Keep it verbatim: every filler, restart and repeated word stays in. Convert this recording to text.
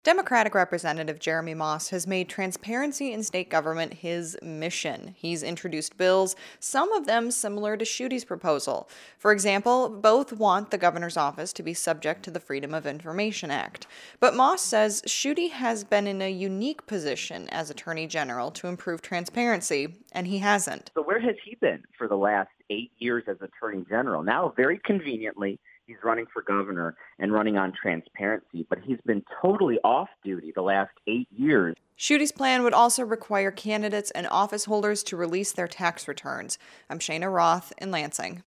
Democratic Representative Jeremy Moss has made transparency in state government his mission. He's introduced bills, some of them similar to Schuette's proposal. For example, both want the governor's office to be subject to the Freedom of Information Act. But Moss says Schuette has been in a unique position as Attorney General to improve transparency, and he hasn't. So where has he been for the last eight years as Attorney General? Now, very conveniently, he's running for governor and running on transparency, but he's been totally off duty the last eight years. Schuette's plan would also require candidates and office holders to release their tax returns. I'm Shayna Roth in Lansing.